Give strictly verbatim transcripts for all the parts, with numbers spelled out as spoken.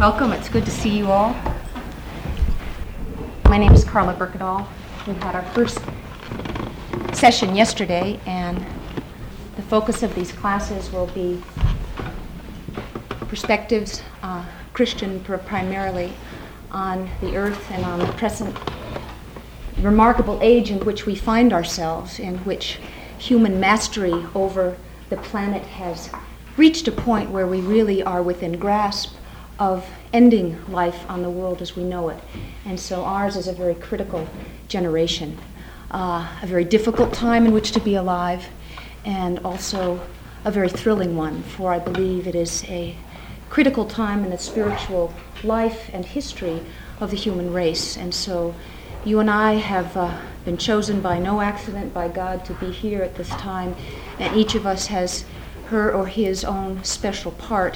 Welcome. It's good to see you all. My name is Carla Berkedahl. We had our first session yesterday, and the focus of these classes will be perspectives, uh, Christian pr- primarily, on the earth and on the present remarkable age in which we find ourselves, in which human mastery over the planet has reached a point where we really are within grasp of ending life on the world as we know it. And so ours is a very critical generation, uh, a very difficult time in which to be alive, and also a very thrilling one, for I believe it is a critical time in the spiritual life and history of the human race. And so you and I have uh, been chosen by no accident by God to be here at this time, and each of us has her or his own special part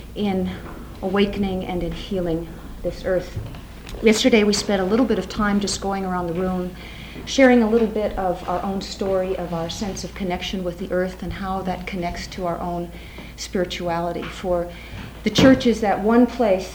in awakening and in healing this earth. Yesterday we spent a little bit of time just going around the room, sharing a little bit of our own story, of our sense of connection with the earth and how that connects to our own spirituality. For the church is that one place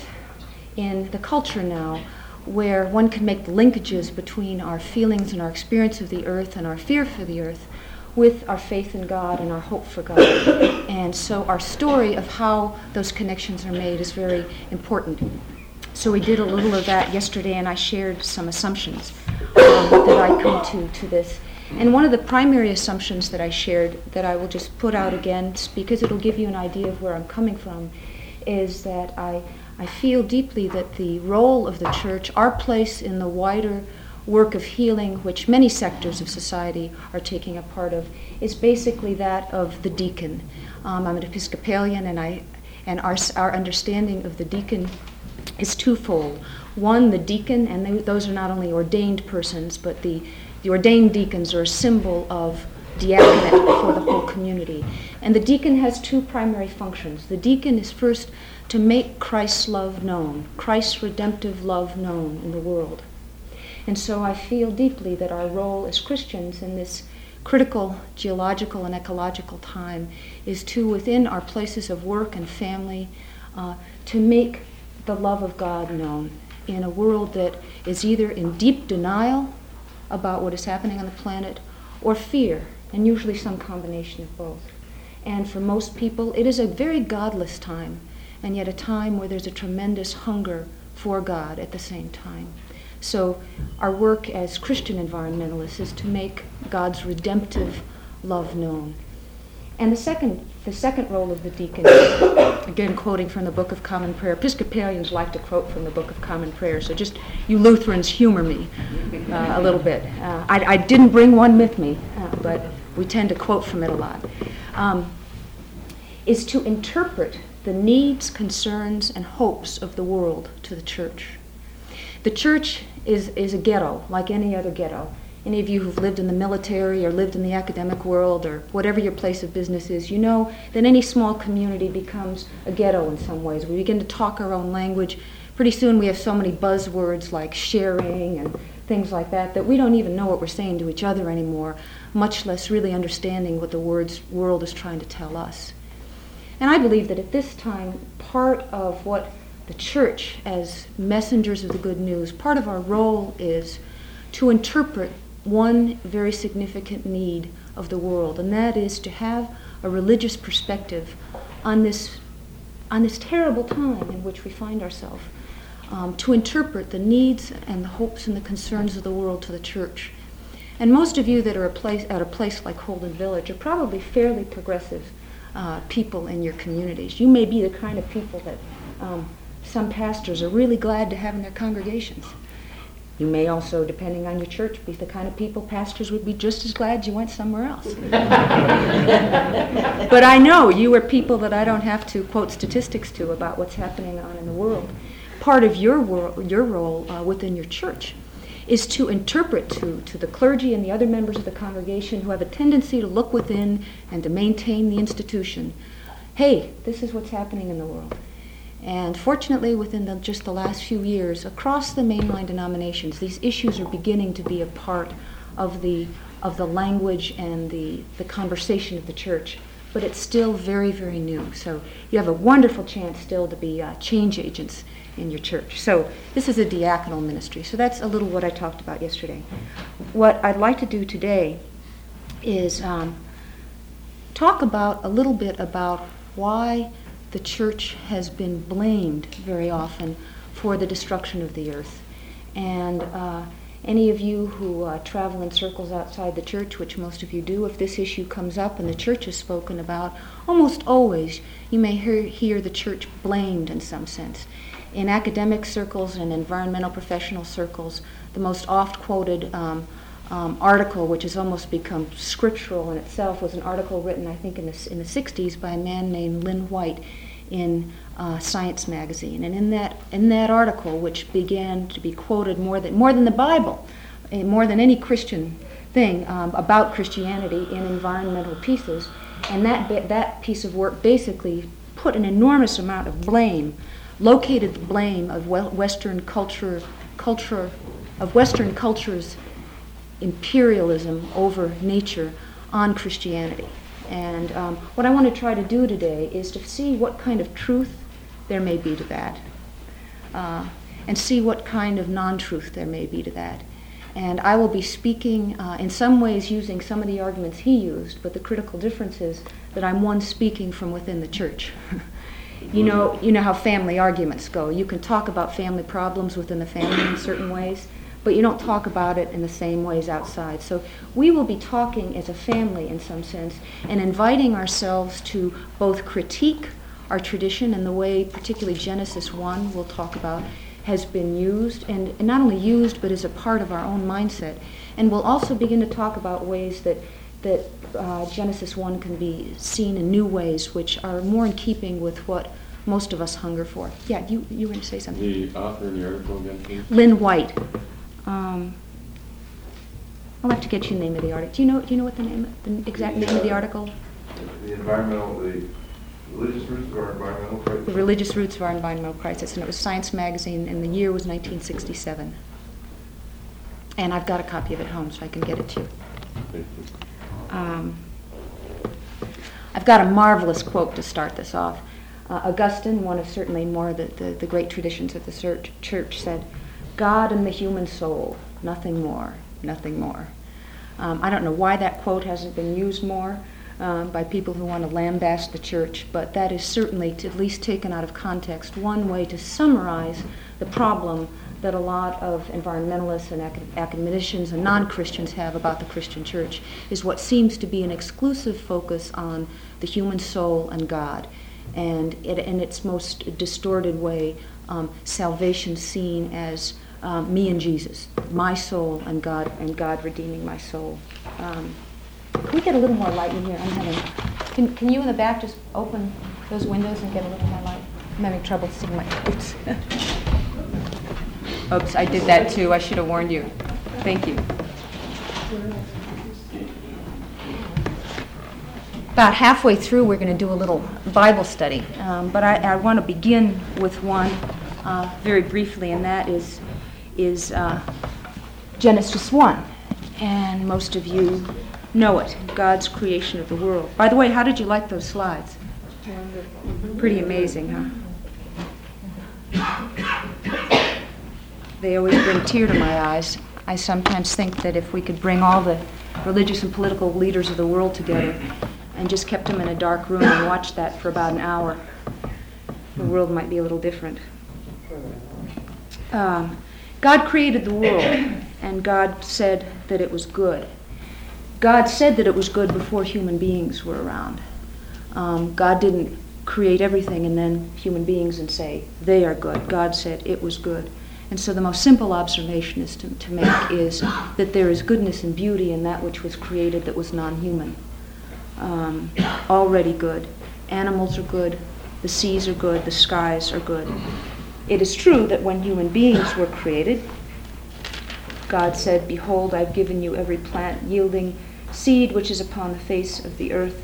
in the culture now where one can make the linkages between our feelings and our experience of the earth and our fear for the earth with our faith in God and our hope for God. And so our story of how those connections are made is very important. So we did a little of that yesterday, and I shared some assumptions um, that I come to to this. And one of the primary assumptions that I shared, that I will just put out again, because it'll give you an idea of where I'm coming from, is that I, I feel deeply that the role of the church, our place in the wider work of healing, which many sectors of society are taking a part of, is basically that of the deacon. Um, I'm an Episcopalian, and I, and our our understanding of the deacon is twofold. One, the deacon, and they, those are not only ordained persons, but the the ordained deacons are a symbol of diaconate for the whole community. And the deacon has two primary functions. The deacon is first to make Christ's love known, Christ's redemptive love known in the world. And so I feel deeply that our role as Christians in this critical geological and ecological time is to, within our places of work and family, uh, to make the love of God known in a world that is either in deep denial about what is happening on the planet or fear, and usually some combination of both. And for most people, it is a very godless time, and yet a time where there's a tremendous hunger for God at the same time. So our work as Christian environmentalists is to make God's redemptive love known. And the second the second role of the deacon, again quoting from the Book of Common Prayer. Episcopalians like to quote from the Book of Common Prayer, so just you Lutherans humor me uh, a little bit. Uh, I, I didn't bring one with me, uh, but we tend to quote from it a lot. Um, is to interpret the needs, concerns, and hopes of the world to the church. The church is, is a ghetto, like any other ghetto. Any of you who've lived in the military or lived in the academic world or whatever your place of business is, you know that any small community becomes a ghetto in some ways. We begin to talk our own language. Pretty soon we have so many buzzwords like sharing and things like that that we don't even know what we're saying to each other anymore, much less really understanding what the words, world is trying to tell us. And I believe that at this time, part of what the church, as messengers of the good news, part of our role is to interpret one very significant need of the world, and that is to have a religious perspective on this on this terrible time in which we find ourselves, um, to interpret the needs and the hopes and the concerns of the world to the church. And most of you that are a place, at a place like Holden Village are probably fairly progressive uh, people in your communities. You may be the kind of people that um, some pastors are really glad to have in their congregations. You may also, depending on your church, be the kind of people pastors would be just as glad you went somewhere else. But I know you are people that I don't have to quote statistics to about what's happening on in the world. Part of your world, your role uh, within your church is to interpret to, to the clergy and the other members of the congregation who have a tendency to look within and to maintain the institution. Hey, this is what's happening in the world. And fortunately, within the, just the last few years, across the mainline denominations, these issues are beginning to be a part of the of the language and the, the conversation of the church. but it's still very, very new. So you have a wonderful chance still to be uh, change agents in your church. So this is a diaconal ministry. So that's a little what I talked about yesterday. What I'd like to do today is um, talk about a little bit about why the church has been blamed very often for the destruction of the earth. And uh, any of you who uh, travel in circles outside the church, which most of you do, if this issue comes up and the church is spoken about, almost always you may hear, hear the church blamed in some sense. In academic circles and environmental professional circles, the most oft-quoted um, um, article, which has almost become scriptural in itself, was an article written, I think, in the, in the sixties by a man named Lynn White in uh, Science magazine. And in that in that article, which began to be quoted more than more than the Bible, uh, more than any Christian thing um, about Christianity in environmental pieces, and that ba- that piece of work basically put an enormous amount of blame, located the blame of we- Western culture, culture of Western culture's imperialism over nature on Christianity. And um, what I want to try to do today is to see what kind of truth there may be to that, uh, and see what kind of non-truth there may be to that. And I will be speaking uh, in some ways using some of the arguments he used, but the critical difference is that I'm one speaking from within the church. You know, you know how family arguments go. You can talk about family problems within the family in certain ways, but you don't talk about it in the same ways outside. So we will be talking as a family in some sense and inviting ourselves to both critique our tradition and the way particularly Genesis one we'll talk about has been used, and, and not only used but is a part of our own mindset. And we'll also begin to talk about ways that that uh, Genesis one can be seen in new ways which are more in keeping with what most of us hunger for. Yeah, you, you were going to say something. The author in the article again, please? Lynn White. Um, I'll have to get you the name of the article. Do you know? Do you know what the name, the exact The, name of the uh, article? The environmental, the religious roots of our environmental crisis. The Religious Roots of Our Environmental Crisis, and it was Science magazine, and the year was nineteen sixty-seven. And I've got a copy of it home, so I can get it to you. Thank you. Um, I've got a marvelous quote to start this off. Uh, Augustine, one of certainly more of the, the, the great traditions of the church, church, said, "God and the human soul, nothing more, nothing more." Um, I don't know why that quote hasn't been used more um, by people who want to lambaste the church, but that is certainly, to at least taken out of context, one way to summarize the problem that a lot of environmentalists and acad- academicians and non-Christians have about the Christian church, is what seems to be an exclusive focus on the human soul and God, and it, in its most distorted way, um, salvation seen as um, me and Jesus, my soul and God, and God redeeming my soul. Um, can we get a little more light in here? I'm having. Can, can you in the back just open those windows and get a little more light? I'm having trouble seeing my. Oops. Oops, I did that too. I should have warned you. Thank you. About halfway through, we're going to do a little Bible study, um, but I, I want to begin with one uh, very briefly, and that is is uh, Genesis one, and most of you know it, God's creation of the world. By the way, how did you like those slides? Pretty amazing, huh? They always bring a tear to my eyes. I sometimes think that if we could bring all the religious and political leaders of the world together and just kept them in a dark room and watched that for about an hour, the world might be a little different. Um, God created the world, and God said that it was good. God said that it was good before human beings were around. Um, God didn't create everything and then human beings and say, they are good. God said it was good. And so the most simple observation is to, to make is that there is goodness and beauty in that which was created that was non-human. Um, already good. Animals are good. The seas are good. The skies are good. It is true that when human beings were created, God said, "Behold, I've given you every plant yielding seed which is upon the face of the earth,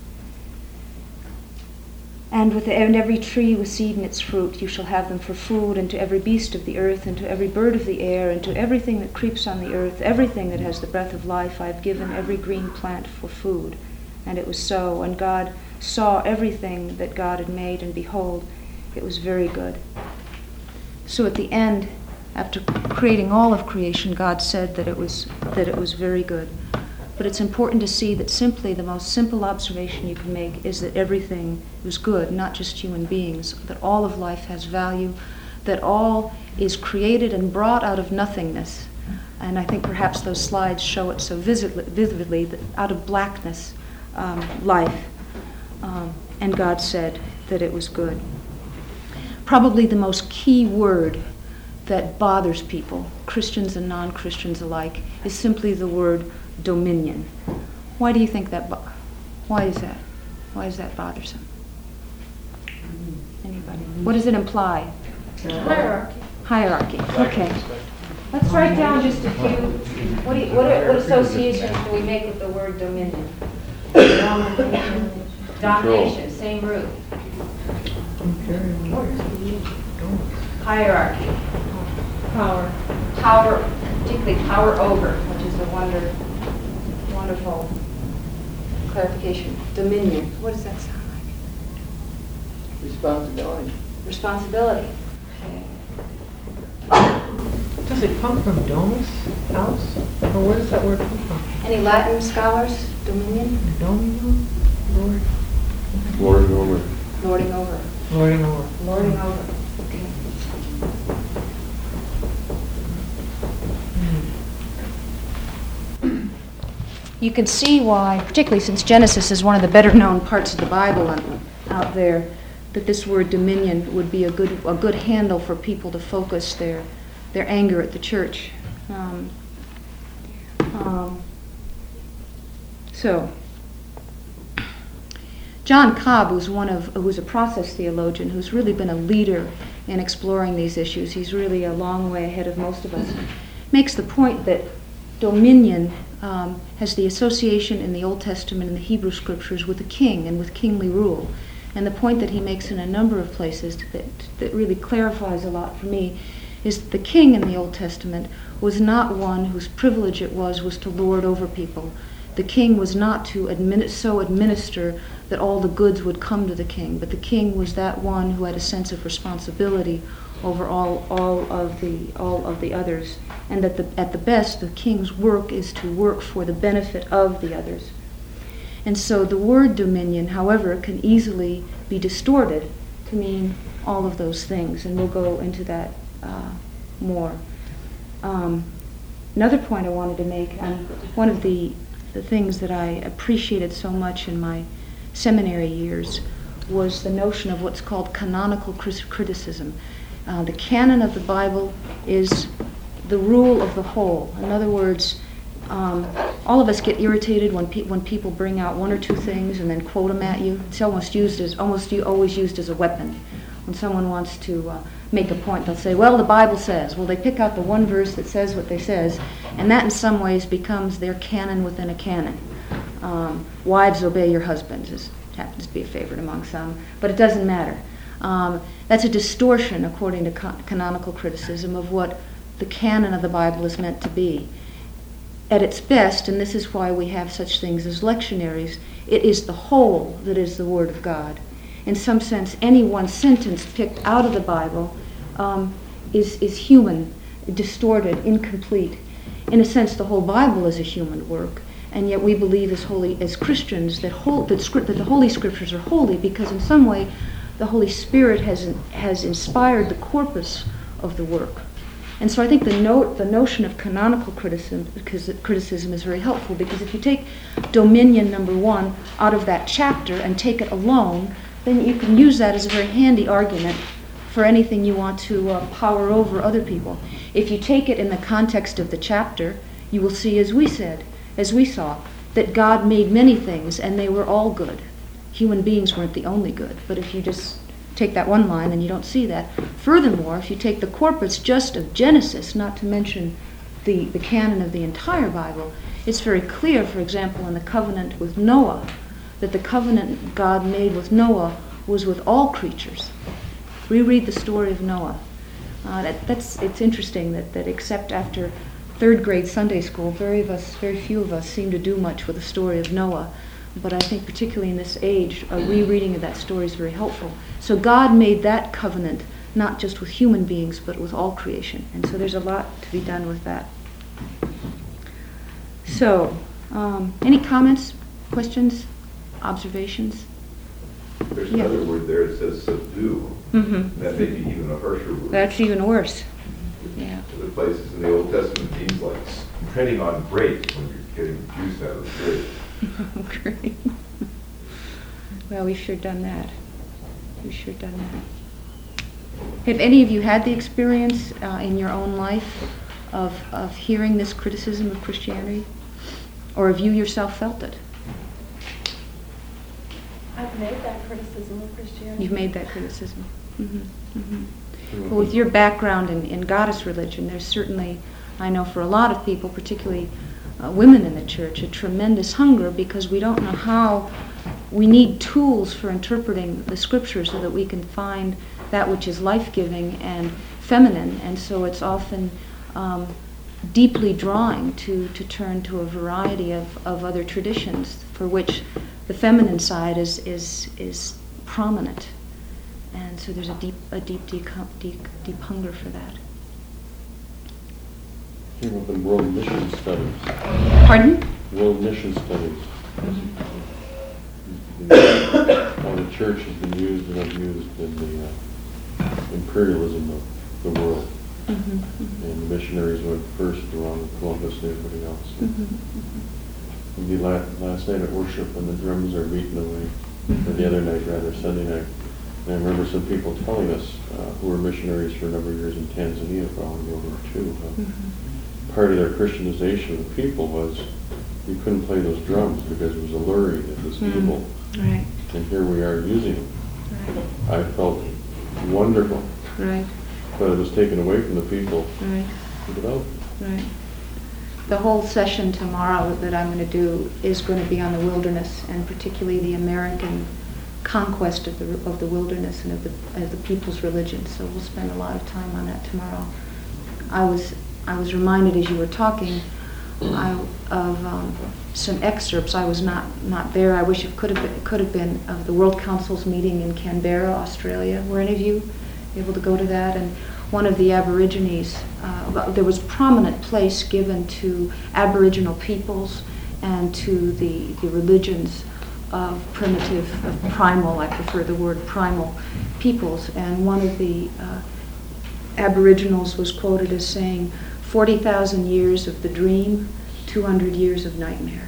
and with the, and every tree with seed in its fruit, you shall have them for food, and to every beast of the earth, and to every bird of the air, and to everything that creeps on the earth, everything that has the breath of life, I've given every green plant for food." And it was so. And God saw everything that God had made, and behold, it was very good. So at the end, after creating all of creation, God said that it was that it was very good. But it's important to see that simply the most simple observation you can make is that everything was good, not just human beings, that all of life has value, that all is created and brought out of nothingness. And I think perhaps those slides show it so vividly, vividly that out of blackness, um, life. Um, and God said that it was good. Probably the most key word that bothers people, Christians and non-Christians alike, is simply the word dominion. Why do you think that? Bo- why is that? Why is that bothersome? Anybody? What does it imply? Hierarchy. Hierarchy. Okay. Let's write down just a few. What, do you, what, what associations do we make with the word dominion? Domination. Same root. Hierarchy. Power. Power, particularly power over, which is a wonder, wonderful clarification. Dominion. What does that sound like? Responsibility. Responsibility. Okay. Does it come from domus, house? Or where does that word come from? Any Latin scholars? Dominion? Domino? Lord? Lording over. Lording over. Lording over. Lording over. Okay. You can see why, particularly since Genesis is one of the better known parts of the Bible on, out there, that this word dominion would be a good a good handle for people to focus their their anger at the church. Um, um, so, John Cobb, who's one of who's a process theologian, who's really been a leader in exploring these issues, he's really a long way ahead of most of us, makes the point that dominion um, has the association in the Old Testament and the Hebrew Scriptures with the king and with kingly rule. And the point that he makes in a number of places that, that really clarifies a lot for me is that the king in the Old Testament was not one whose privilege it was was to lord over people. The king was not to admin- so administer that all the goods would come to the king, but the king was that one who had a sense of responsibility over all, all of the all of the others, and that the, at the best the king's work is to work for the benefit of the others. And so the word dominion, however, can easily be distorted to mean all of those things, and we'll go into that uh, more. Um, another point I wanted to make, um, one of the, the things that I appreciated so much in my seminary years was the notion of what's called canonical criticism. Uh, the canon of the Bible is the rule of the whole. In other words, Um, all of us get irritated when pe- when people bring out one or two things and then quote them at you. It's almost used as almost u- always used as a weapon. When someone wants to uh, make a point, they'll say, "Well, the Bible says." Well, they pick out the one verse that says what they says, and that in some ways becomes their canon within a canon. Um, Wives, obey your husbands is happens to be a favorite among some, but it doesn't matter. Um, that's a distortion, according to con- canonical criticism, of what the canon of the Bible is meant to be. At its best, and this is why we have such things as lectionaries, it is the whole that is the Word of God. In some sense, any one sentence picked out of the Bible um, is, is human, distorted, incomplete. In a sense, the whole Bible is a human work, and yet we believe as holy as Christians that, whole, that, script, that the Holy Scriptures are holy because in some way the Holy Spirit has, has inspired the corpus of the work. And so I think the, note, the notion of canonical criticism, because criticism is very helpful, because if you take dominion number one out of that chapter and take it alone, then you can use that as a very handy argument for anything you want to uh, power over other people. If you take it in the context of the chapter, you will see, as we said, as we saw, that God made many things and they were all good. Human beings weren't the only good, but if you just take that one line and you don't see that. Furthermore, if you take the corpus just of Genesis, not to mention the, the canon of the entire Bible, it's very clear, for example, in the covenant with Noah, that the covenant God made with Noah was with all creatures. Reread the story of Noah. Uh, that, that's it's interesting that, that except after third grade Sunday school, very of us, very few of us seem to do much with the story of Noah. but I think particularly in this age, a rereading of that story is very helpful. So God made that covenant not just with human beings, but with all creation. And so there's a lot to be done with that. So, um, any comments, questions, observations? There's Yeah. another word there, it says subdue. Mm-hmm. That may be even a harsher word. That's even worse. Yeah. Other places in the Old Testament means like treading on grapes when you're getting the juice out of the grape. Great. Well, we've sure done that. We've sure done that. Have any of you had the experience uh, in your own life of, of hearing this criticism of Christianity? Or have you yourself felt it? I've made that criticism of Christianity. You've made that criticism. Mm-hmm. Mm-hmm. Well, with your background in, in goddess religion, there's certainly, I know for a lot of people, particularly uh, women in the church, a tremendous hunger because we don't know how. We need tools for interpreting the scriptures so that we can find that which is life-giving and feminine, and so it's often um, deeply drawing to, to turn to a variety of, of other traditions for which the feminine side is is is prominent, and so there's a deep a deep deep deep, deep hunger for that. Came up in world mission studies. Pardon? World mission studies. Mm-hmm. How the church has been used and abused in the uh, imperialism of the world. Mm-hmm. Mm-hmm. And the missionaries went first along with Columbus and everybody else. Mm-hmm. Maybe last, last night at worship when the drums are beaten away, Mm-hmm. or the other night rather, Sunday night. And I remember some people telling us uh, who were missionaries for a number of years in Tanzania following World War Two. Uh, Mm-hmm. Part of their Christianization of the people was you couldn't play those drums because it was alluring, it was Mm. evil. Right. And here we are using them. Right. I felt wonderful, Right. but it was taken away from the people Right. to develop. Right. The whole session tomorrow that I'm going to do is going to be on the wilderness, and particularly the American conquest of the of the wilderness and of the of the people's religion. So we'll spend a lot of time on that tomorrow. I was I was reminded as you were talking I, of um, some excerpts. I was not, not there. I wish it could have been, it could have been of the World Council's meeting in Canberra, Australia. Were any of you able to go to that? And one of the Aborigines, uh, there was prominent place given to Aboriginal peoples and to the, the religions of primitive, of primal, I prefer the word primal, peoples. And one of the uh, Aboriginals was quoted as saying, forty thousand years of the dream, two hundred years of nightmare.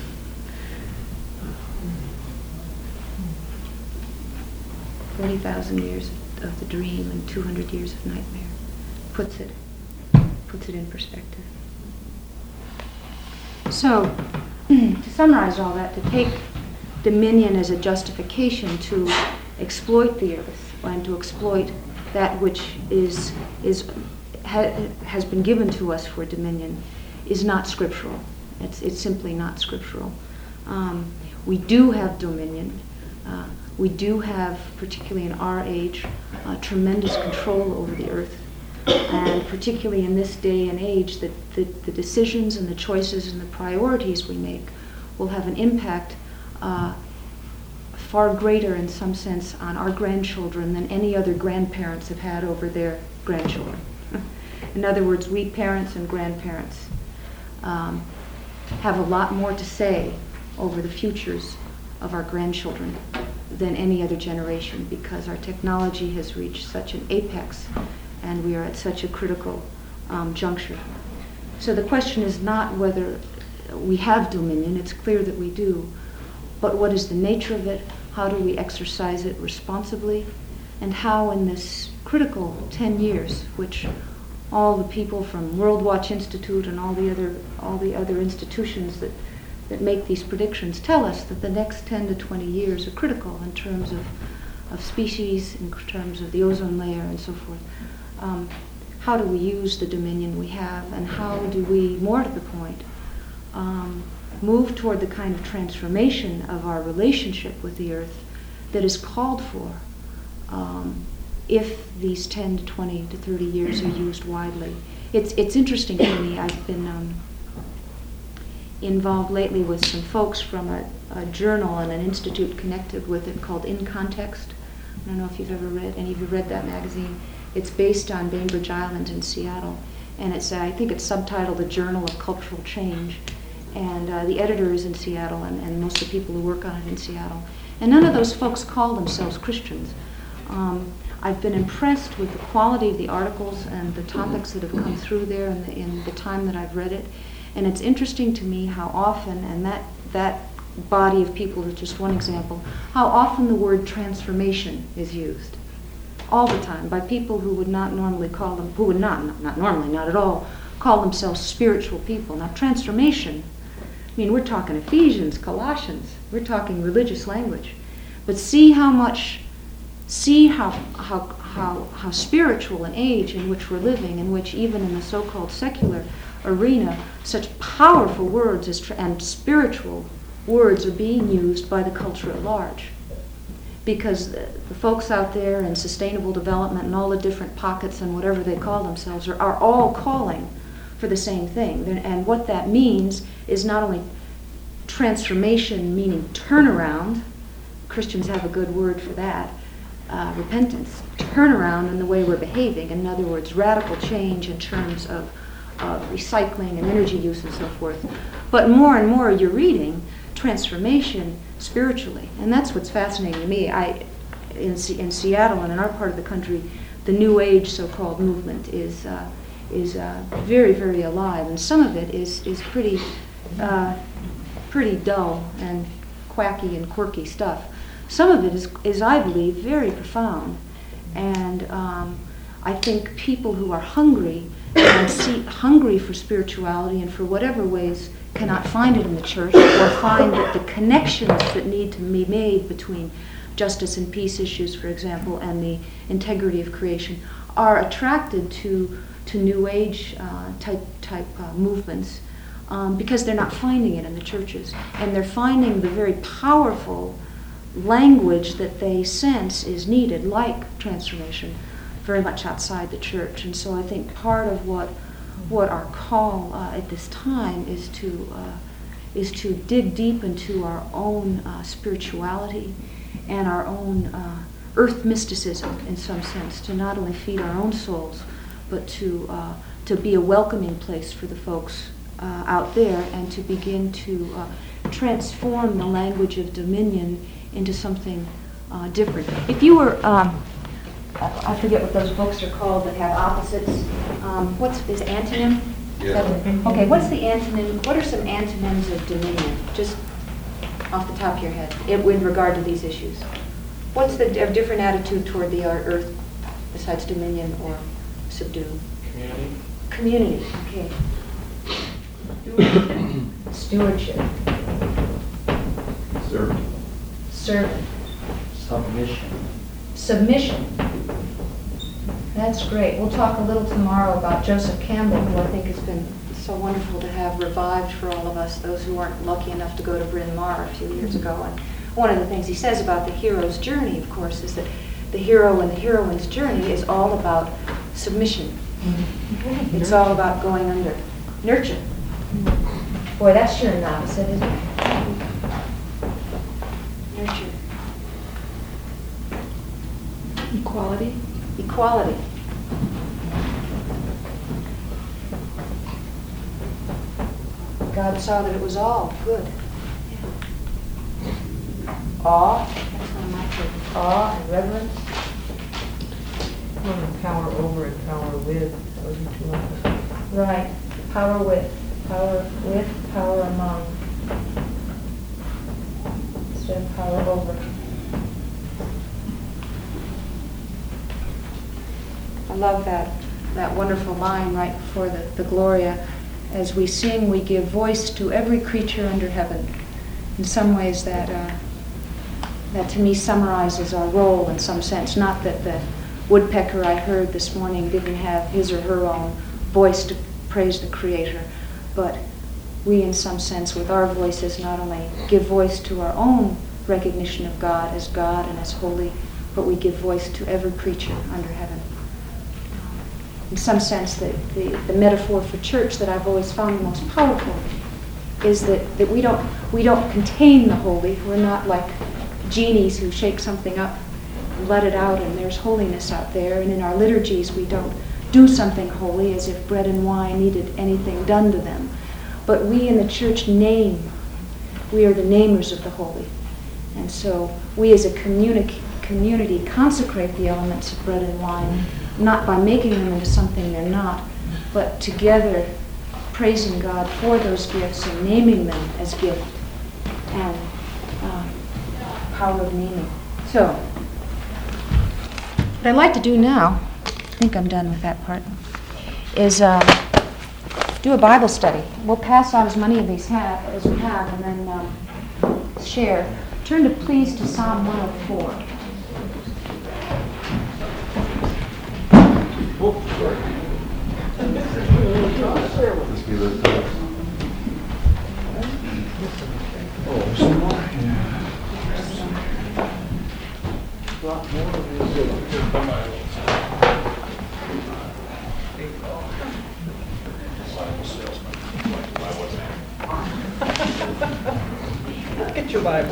forty thousand years of the dream and two hundred years of nightmare. Puts it, puts it in perspective. So, to summarize all that, to take dominion as a justification to exploit the earth and to exploit that which is is ha, has been given to us for dominion is not scriptural. It's it's simply not scriptural. Um, we do have dominion. Uh, we do have, particularly in our age, uh, tremendous control over the earth. And particularly in this day and age, that the, the decisions and the choices and the priorities we make will have an impact uh, far greater in some sense on our grandchildren than any other grandparents have had over their grandchildren. In other words, we parents and grandparents um, have a lot more to say over the futures of our grandchildren than any other generation, because our technology has reached such an apex and we are at such a critical um, juncture. So the question is not whether we have dominion, it's clear that we do, but what is the nature of it, how do we exercise it responsibly, and how in this critical ten years, which all the people from World Watch Institute and all the other all the other institutions that that make these predictions tell us that the next ten to twenty years are critical in terms of, of species, in terms of the ozone layer and so forth. Um, how do we use the dominion we have, and how do we, more to the point, um, move toward the kind of transformation of our relationship with the earth that is called for um, if these ten to twenty to thirty years are used widely. It's, it's interesting to me. I've been... Um, involved lately with some folks from a, a journal and an institute connected with it called In Context. I don't know if you've ever read, any of you read that magazine. It's based on Bainbridge Island in Seattle, and it's, uh, I think it's subtitled A Journal of Cultural Change. And uh, the editor is in Seattle, and, and most of the people who work on it in Seattle. And none of those folks call themselves Christians. Um, I've been impressed with the quality of the articles and the topics that have come through there in the, in the time that I've read it. And it's interesting to me how often, and that, that body of people is just one example, how often the word transformation is used. All the time, by people who would not normally call them, who would not, not, not normally, not at all, call themselves spiritual people. Now, transformation, I mean, we're talking Ephesians, Colossians, we're talking religious language. But see how much, see how, how, how, how spiritual an age in which we're living, in which even in the so-called secular arena, such powerful words as tra- and spiritual words are being used by the culture at large. Because the, the folks out there in sustainable development and all the different pockets and whatever they call themselves are, are all calling for the same thing. And what that means is not only transformation, meaning turnaround. Christians have a good word for that. Uh, repentance. Turnaround in the way we're behaving. In other words, radical change in terms of of recycling and energy use and so forth. But more and more you're reading transformation spiritually. And that's what's fascinating to me. I, in, C- in Seattle and in our part of the country, the New Age so-called movement is uh, is uh, very, very alive. And some of it is, is pretty, uh, pretty dull and quacky and quirky stuff. Some of it is, is I believe, very profound. And um, I think people who are hungry and see, hungry for spirituality and for whatever ways cannot find it in the church, or find that the connections that need to be made between justice and peace issues, for example, and the integrity of creation, are attracted to to New Age uh, type type uh, movements um, because they're not finding it in the churches, and they're finding the very powerful language that they sense is needed, like transformation, very much outside the church. And so I think part of what what our call uh, at this time is to uh, is to dig deep into our own uh, spirituality and our own uh, earth mysticism, in some sense, to not only feed our own souls, but to uh, to be a welcoming place for the folks uh, out there, and to begin to uh, transform the language of dominion into something uh, different. If you were um, I forget what those books are called that have opposites. Um, what's is antonym? Yeah. Okay, what's the antonym? What are some antonyms of dominion? Just off the top of your head, in, in regard to these issues. What's the a different attitude toward the earth besides dominion or subdue? Community. Community, okay. Stewardship. Servant. Servant. Submission. Submission. That's great. We'll talk a little tomorrow about Joseph Campbell, who I think has been so wonderful to have revived for all of us, those who weren't lucky enough to go to Bryn Mawr a few years ago. And one of the things he says about the hero's journey, of course, is that the hero and the heroine's journey is all about submission. It's all about going under. Nurture. Boy, that's sure an opposite, isn't it? Nurture. Equality. Equality. God saw that it was all good. Awe. That's one of my favorites. Awe and reverence. One of power over and power with. Those are two opposites. Right. Power with. Power with, power among. Instead of power over. I love that, that wonderful line right before the, the Gloria. As we sing, we give voice to every creature under heaven. In some ways that, uh, that to me summarizes our role in some sense. Not that the woodpecker I heard this morning didn't have his or her own voice to praise the Creator, but we in some sense with our voices not only give voice to our own recognition of God as God and as holy, but we give voice to every creature under heaven. In some sense, the, the, the metaphor for church that I've always found the most powerful is that, that we don't we don't contain the holy. We're not like genies who shake something up and let it out and there's holiness out there. And in our liturgies we don't do something holy as if bread and wine needed anything done to them. But we in the church name. We are the namers of the holy. And so we as a communi- community consecrate the elements of bread and wine, not by making them into something they're not, but together praising God for those gifts and naming them as gift and uh, power of naming. So, what I'd like to do now, I think I'm done with that part, is uh, do a Bible study. We'll pass out as many of these have as we have, and then um, share. Turn to please to Psalm one oh four. Oh, sorry. Let's give it a try. Oh, some more? Yeah. Lot more of Look at your Bible.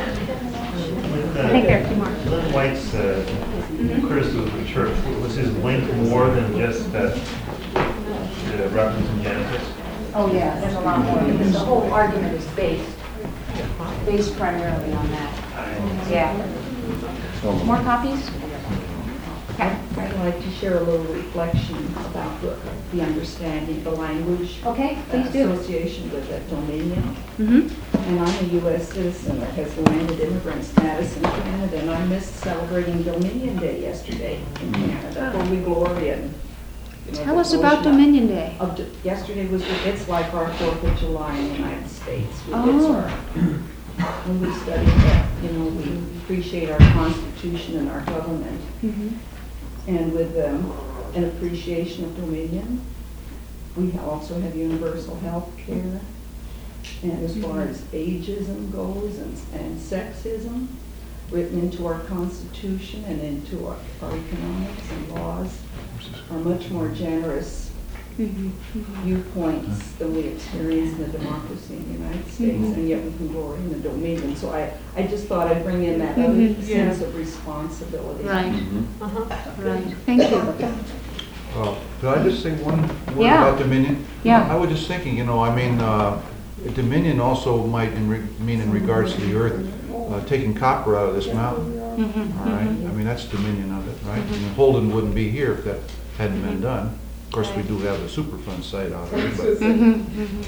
I think there are two more. Lynn White's uh, criticism of the church, was his link more than just that the reference in Genesis? Oh yeah, there's a lot more, because the whole argument is based, based primarily on that. Yeah. More copies? Okay. I'd like to share a little reflection about the, the understanding of the language. Okay, please do. Association with the Dominion. Mm-hmm. And I'm a U S citizen that has landed immigrant status in Canada, and I missed celebrating Dominion Day yesterday in Canada, where we glory in. You know, Tell the us about notion of- Dominion Day. Of, d- yesterday was, it's like our Fourth of July in the United States. We- It's Oh. our, when we study that, you know, we appreciate our Constitution and our government, Mm-hmm. and with um, an appreciation of Dominion. We ha- also have universal health care. And as far as ageism goes and, and sexism, written into our Constitution and into our, our economics and laws, are much more generous Mm-hmm. viewpoints than we experience in the democracy in the United States, Mhm. and yet we can glory in the Dominion. So I, I just thought I'd bring in that other Mhm. sense of responsibility. Right, Mhm. right. Thank you. Uh, Could I just say one word Yeah. about Dominion? Yeah. I was just thinking, you know, I mean, uh, Dominion also might in re- mean in regards to the earth, uh, taking copper out of this mountain, Mhm, all right? mhm. I mean, that's Dominion of it, right? And Holden wouldn't be here if that hadn't been done. Of course, we do have a Superfund site out here, but, Mhm,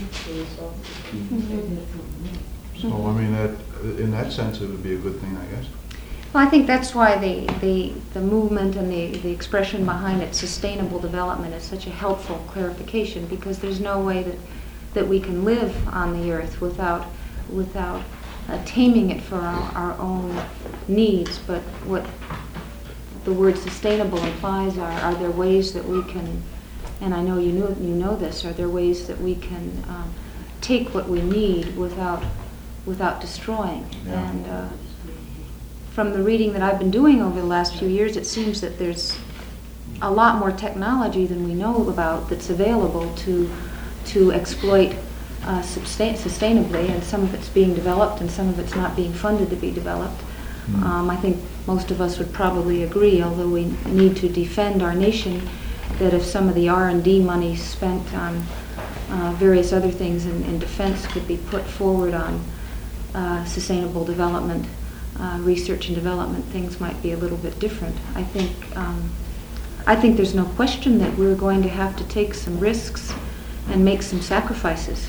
mhm. so, I mean, that, in that sense, it would be a good thing, I guess. Well, I think that's why the, the, the movement and the, the expression behind it, sustainable development, is such a helpful clarification, because there's no way that, that we can live on the earth without, without uh, taming it for our, our own needs. But what the word sustainable implies are, are there ways that we can, and I know you know, you know this, are there ways that we can um, take what we need without, without destroying? Yeah. And uh, from the reading that I've been doing over the last few years, it seems that there's a lot more technology than we know about that's available to to exploit uh, sustain, sustainably, and some of it's being developed and some of it's not being funded to be developed. Mm. Um, I think most of us would probably agree, although we need to defend our nation, that if some of the R and D money spent on uh, various other things in, in defense could be put forward on uh, sustainable development, uh, research and development, things might be a little bit different. I think um, I think there's no question that we're going to have to take some risks and make some sacrifices.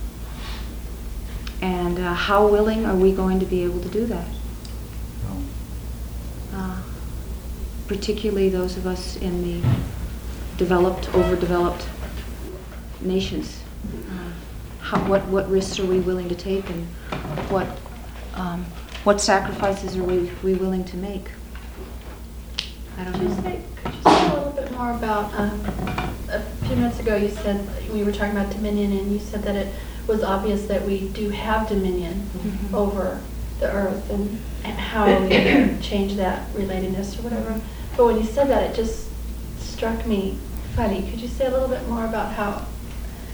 And uh, how willing are we going to be able to do that? No. Uh, particularly those of us in the developed, overdeveloped nations. Uh, how, what, what risks are we willing to take, and what, um, what sacrifices are we, we willing to make? I don't Could you know. say, could you say a little bit more about, um, a few minutes ago you said, we were talking about dominion, and you said that it was obvious that we do have dominion Mhm. over the earth, and, and how we can change that relatedness or whatever. But when you said that, it just struck me funny. Could you say a little bit more about how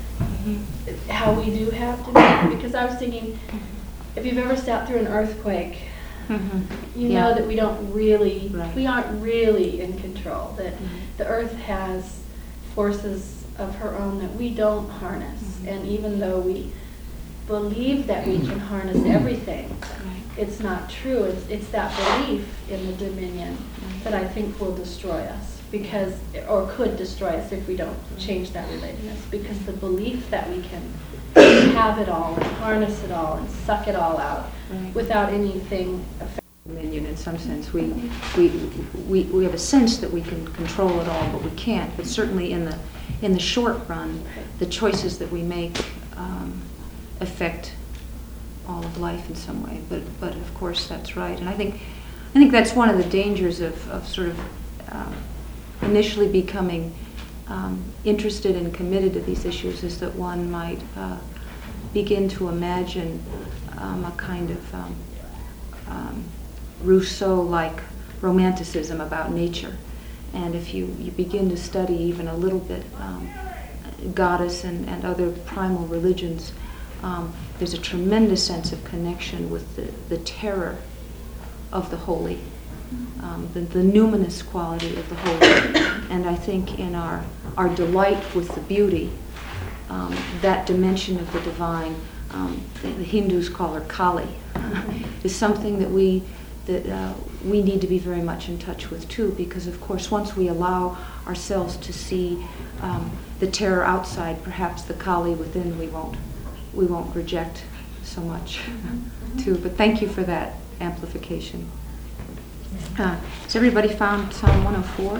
how we do have dominion, because I was thinking, if you've ever sat through an earthquake, you know Yeah. that we don't really, Right. we aren't really in control, that Mhm. the earth has forces of her own that we don't harness. Mhm. And even though we believe that we can harness everything, it's not true. It's, it's that belief in the dominion that I think will destroy us, because, or could destroy us if we don't change that relatedness, because the belief that we can have it all and harness it all and suck it all out Right. without anything affecting. Dominion in some sense. We, we, we, we have a sense that we can control it all, but we can't. But certainly in the, in the short run, the choices that we make um, affect all of life in some way. But, but of course that's right. And I think, I think that's one of the dangers of, of sort of um, initially becoming um, interested and committed to these issues, is that one might uh, begin to imagine um, a kind of um, um, Rousseau-like romanticism about nature. And if you, you begin to study even a little bit um, goddess and, and other primal religions, um, there's a tremendous sense of connection with the, the terror of the holy, um, the, the numinous quality of the holy. And I think in our, our delight with the beauty, um, that dimension of the divine, um, the, the Hindus call her Kali, is something that we that uh, we need to be very much in touch with too, because of course once we allow ourselves to see um, the terror outside, perhaps the Kali within we won't we won't reject so much too. But thank you for that amplification. Uh, has everybody found Psalm one oh four?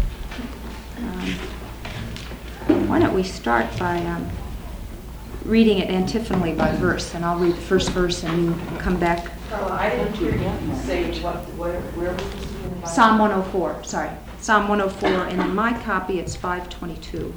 Um, why don't we start by um, reading it antiphonally by verse, and I'll read the first verse and you come back. Carla, I didn't hear you say what, where, where was this in the Bible? Psalm one oh four, sorry. Psalm one oh four, and in my copy it's five twenty-two.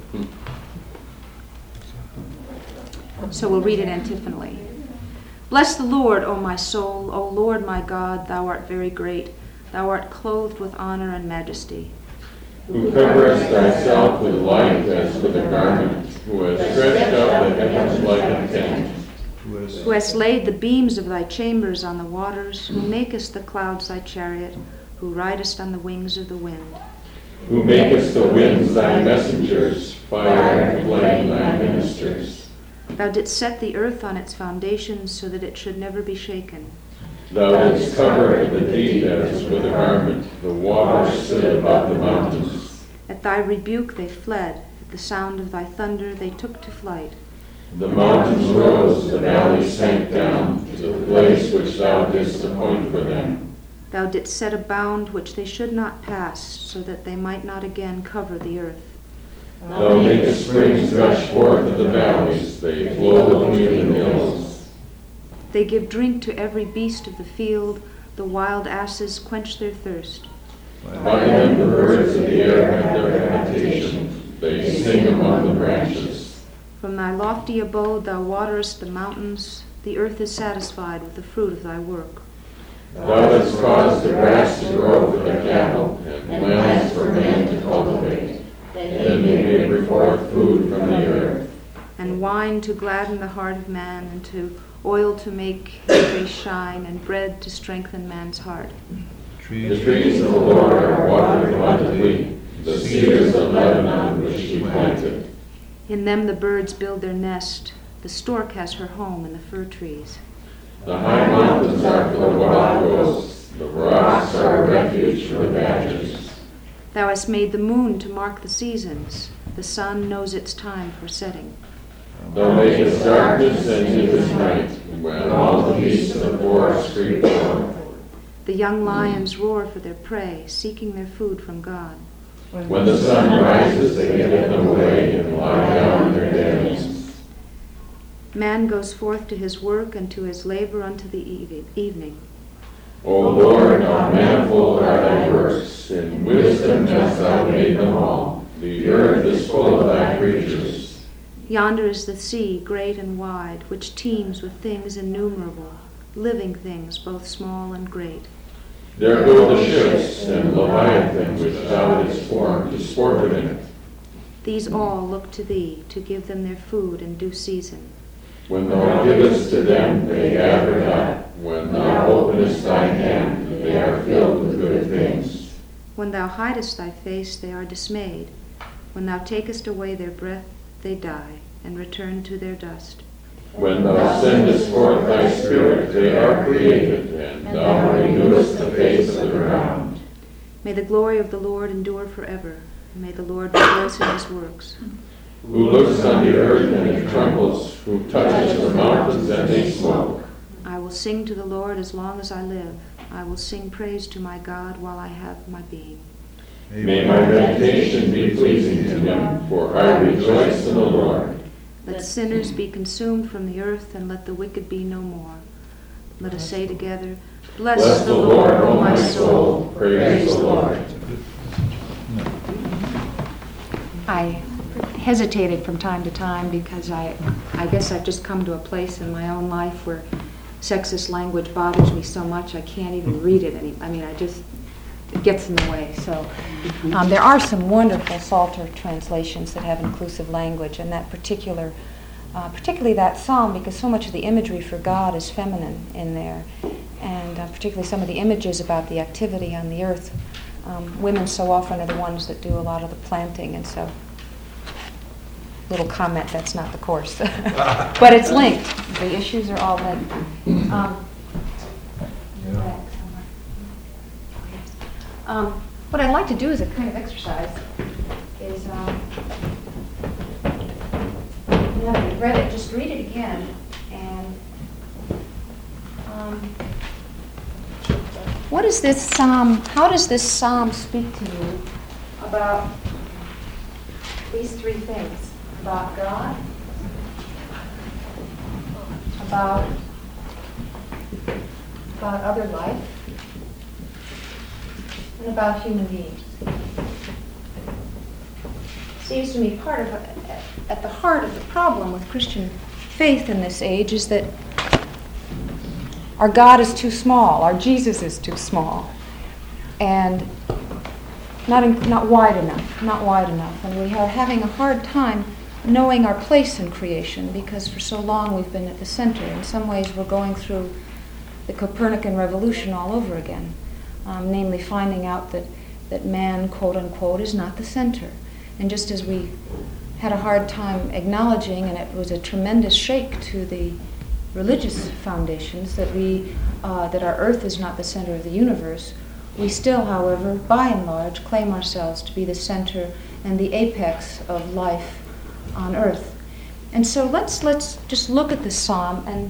So we'll read it antiphonally. Bless the Lord, O my soul. O Lord my God, thou art very great. Thou art clothed with honor and majesty. Who coverest thyself with light as with a garment, who has stretched out the heavens like a tent, Who hast laid the beams of thy chambers on the waters, who makest the clouds thy chariot, who ridest on the wings of the wind. who makest the winds thy messengers, fire and flame thy ministers. Thou didst set the earth on its foundations so that it should never be shaken. Thou didst cover the deep as with a garment, the waters stood above the mountains. At thy rebuke they fled, at the sound of thy thunder they took to flight. The mountains rose, the valleys sank down to the place which thou didst appoint for them. Thou didst set a bound which they should not pass, so that they might not again cover the earth. Thou makest springs gush forth of the valleys, they flow between the hills. They give drink to every beast of the field, the wild asses quench their thirst. By them the birds of the air have their habitation, they sing among the branches. From thy lofty abode thou waterest the mountains, the earth is satisfied with the fruit of thy work. Thou hast caused the grass to grow for the cattle, and lands for man to cultivate. Then they may bring forth food from the earth. And wine to gladden the heart of man, and to oil to make his face shine, and bread to strengthen man's heart. The trees of the Lord are watered abundantly, the cedars of Lebanon which he planted. In them the birds build their nest, the stork has her home in the fir trees. The high mountains are for the wild goats, the rocks are a refuge for the badgers. Thou hast made the moon to mark the seasons, the sun knows its time for setting. Thou makest darkness and neither night, when all the beasts of the forest creep forth. The young lions roar for their prey, seeking their food from God. When the sun rises, they get them away and lie down in their dens. Man goes forth to his work and to his labor unto the eve- evening. O Lord, how manifold are thy works, in wisdom hast thou made them all. The earth is full of thy creatures. Yonder is the sea, great and wide, which teems with things innumerable, living things both small and great. There go the ships and Leviathan which thou didst form to sport in it. These all look to thee to give them their food in due season. When thou givest to them, they gather not. When thou openest thy hand, they are filled with good things. When thou hidest thy face, they are dismayed. When thou takest away their breath, they die, and return to their dust. When thou sendest forth thy Spirit, they are created, and thou renewest the face of the ground. May the glory of the Lord endure forever. May the Lord rejoice in his works. Who looks on the earth and it trembles, who touches the mountains and they smoke. I will sing to the Lord as long as I live. I will sing praise to my God while I have my being. May my meditation be pleasing to him, for I rejoice in the Lord. Let sinners be consumed from the earth, and let the wicked be no more. Let us say together, Bless, Bless the Lord, O my soul. soul. Praise the Lord. I hesitated from time to time because I, I guess I've just come to a place in my own life where sexist language bothers me so much I can't even read it any. I mean, I just it gets in the way. So um, there are some wonderful Psalter translations that have inclusive language, and that particular, uh, particularly that psalm, because so much of the imagery for God is feminine in there, and uh, particularly some of the images about the activity on the earth. Um, women so often are the ones that do a lot of the planting, and so little comment, that's not the course. But it's linked. The issues are all linked. Um, um, what I'd like to do as a kind of exercise is, um, now that you've read it, just read it again. And um, what does this psalm, how does this psalm speak to you about these three things? About God, about, about other life, and about human beings. Seems to me part of, at the heart of the problem with Christian faith in this age is that our God is too small, our Jesus is too small, and not in, not wide enough, not wide enough, and we are having a hard time knowing our place in creation, because for so long we've been at the center. In some ways we're going through the Copernican revolution all over again, um, namely finding out that, that man, quote unquote, is not the center. And just as we had a hard time acknowledging, and it was a tremendous shake to the religious foundations, that we uh, that our earth is not the center of the universe, we still, however, by and large, claim ourselves to be the center and the apex of life on earth. And so let's let's just look at this psalm, and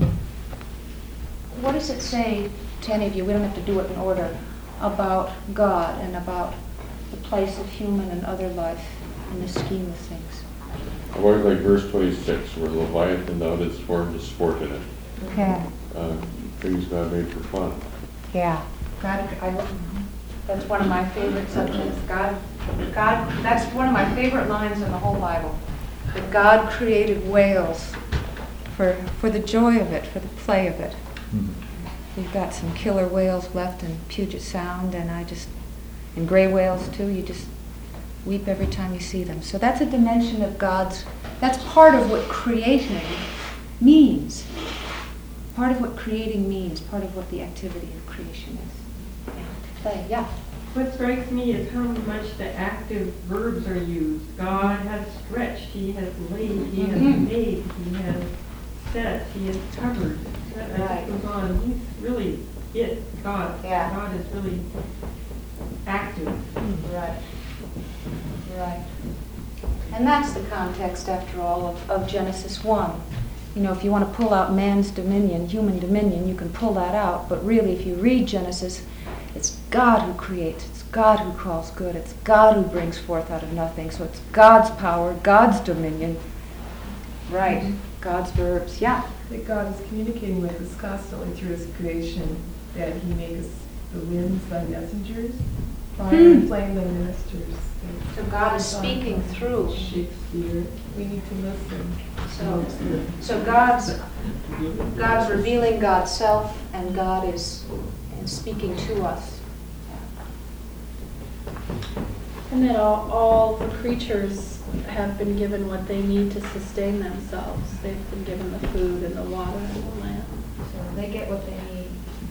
what does it say to any of you? We don't have to do it in order, about God and about the place of human and other life in the scheme of things. I always like verse twenty-six, where Leviathan out its form is sport in it. Okay. Uh, things God made for fun. Yeah. God, I look, that's one of my favorite subjects. God, God, that's one of my favorite lines in the whole Bible. That God created whales for for the joy of it, for the play of it. Mm-hmm. We've got some killer whales left in Puget Sound, and I just, and gray whales too, you just weep every time you see them. So that's a dimension of God's, that's part of what creating means. Part of what creating means, part of what the activity of creation is. Yeah. Play, yeah. What strikes me is how much the active verbs are used. God has stretched, he has laid, he has Mm-hmm. made, he has set, he has covered. That Right. just goes on. He's really it, God. Yeah. God is really active. Right. Right. And that's the context, after all, of, of Genesis one. You know, if you want to pull out man's dominion, human dominion, you can pull that out. But really, if you read Genesis, it's God who creates. It's God who calls good. It's God who brings forth out of nothing. So it's God's power, God's dominion. Right. Mm-hmm. God's verbs. Yeah. That God is communicating with us constantly through his creation, that he makes the winds thy messengers, fire Hmm. and flame thy ministers. So God is speaking through. Shakespeare. We need to listen. So, so God's God's revealing God's self, and God is, is speaking to us. And that all, all the creatures have been given what they need to sustain themselves. They've been given the food and the water and the land. So they get what they need.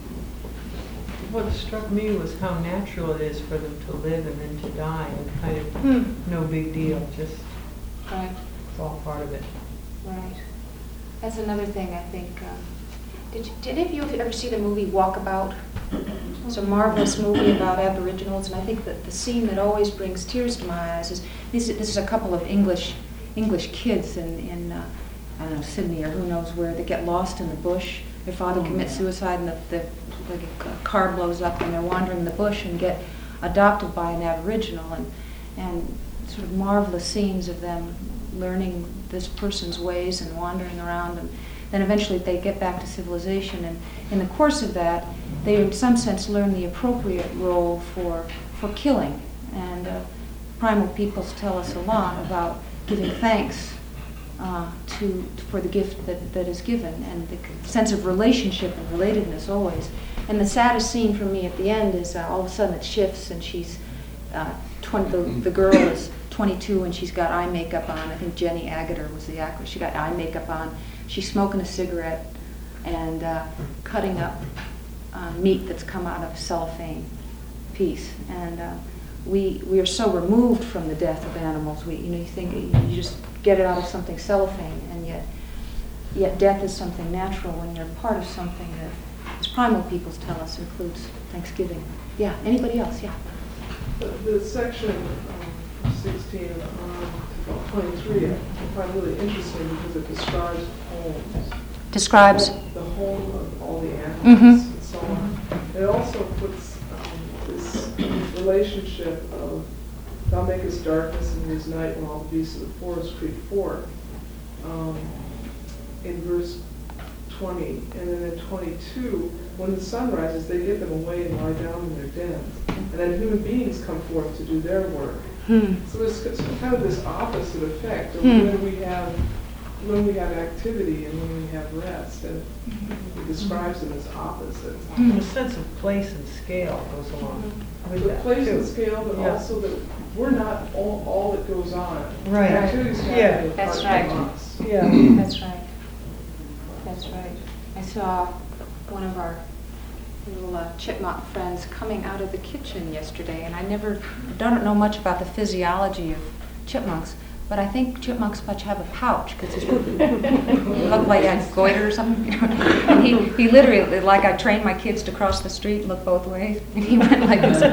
What struck me was how natural it is for them to live and then to die, and kind of Hmm. no big deal, just Right, it's all part of it. right. That's another thing I think. Um, did, you, did any of you ever see the movie Walkabout? It's a marvelous movie about Aboriginals, and I think that the scene that always brings tears to my eyes is this, this is a couple of English English kids in, in uh, I don't know, Sydney or who knows where, that get lost in the bush. Their father commits suicide, and the, the like a car blows up, and they're wandering in the bush and get adopted by an Aboriginal, and and sort of marvelous scenes of them learning this person's ways and wandering around, and then eventually they get back to civilization, and in the course of that, they in some sense learn the appropriate role for for killing. And uh, primal peoples tell us a lot about giving thanks uh, to for the gift that, that is given, and the sense of relationship and relatedness always. And the saddest scene for me at the end is uh, all of a sudden it shifts, and she's uh, twenty. The, the girl is twenty-two, and she's got eye makeup on. I think Jenny Agutter was the actress. She got eye makeup on. She's smoking a cigarette and uh, cutting up uh, meat that's come out of a cellophane piece. And uh, we we are so removed from the death of animals. We you know you think you just get it out of something cellophane, and yet yet death is something natural when you're part of something that, as primal peoples tell us, includes Thanksgiving. Yeah. Anybody else? Yeah. The, the section um, sixteen um, twenty-three I find really interesting because it describes homes. Describes. The home of all the animals Mhm. and so on. It also puts um, this relationship of thou makest darkness and his night when all the beasts of the forest creep forth um, in verse twenty. And then in twenty-two, when the sun rises, they give them away and lie down in their dens. And then human beings come forth to do their work. Hmm. So there's it's kind of this opposite effect of Hmm. when we have when we have activity and when we have rest, and it describes them as opposites. And a sense of place and scale goes along with The that place and too. scale, but Yeah. also that we're not all, all that goes on. Right. Activities Yeah. happen apart That's from right. us. Yeah. That's right. That's right. I saw one of our little uh, chipmunk friends coming out of the kitchen yesterday, and I never, don't know much about the physiology of chipmunks, but I think chipmunks much have a pouch because his food looked like he had goiter or something. And he, he literally, like I trained my kids to cross the street and look both ways, and he went like this.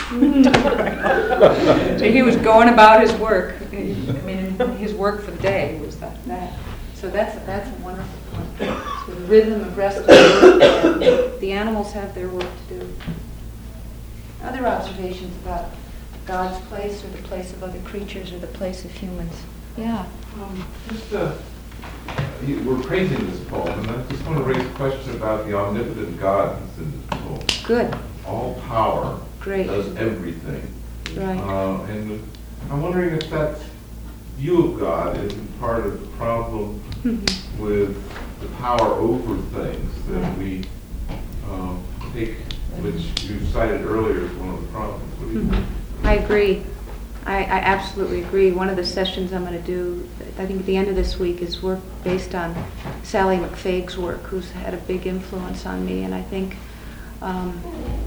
So he was going about his work. I mean, his work for the day was that. that. So that's that's a wonderful point. So the rhythm of rest and work, the animals have their work to do. Other observations about God's place or the place of other creatures or the place of humans? Yeah. Um, Just, uh, you- we're praising this poem, and I just want to raise a question about the omnipotent God that's in this poem. Good. All power Great. does everything. Right. Uh, and I'm wondering if that view of God isn't part of the problem Mhm. with the power over things that we um, take, which you cited earlier as one of the problems. What do you think? I agree. I, I absolutely agree. One of the sessions I'm going to do, I think at the end of this week, is work based on Sally McFaig's work, who's had a big influence on me. And I think, um,